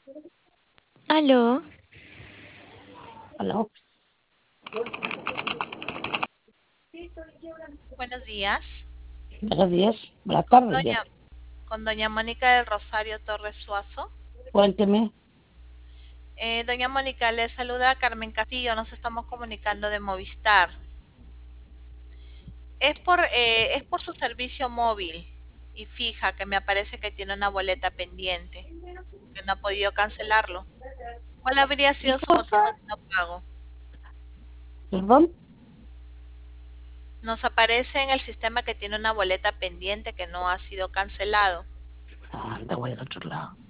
Aló, Aló, buenos días. buenos días, buenas Con tardes ya. doña, con doña Mónica del Rosario Torres Suazo. Cuénteme. Doña Mónica, le saluda Carmen Castillo. Nos estamos comunicando de Movistar. Es por su servicio móvil y fija que me aparece que tiene una boleta pendiente, que no ha podido cancelarlo. ¿Cuál habría ¿Qué sido su motivo cosa? de no pago? Perdón. Nos aparece en el sistema que tiene una boleta pendiente que no ha sido cancelado. Anda, voy al otro lado.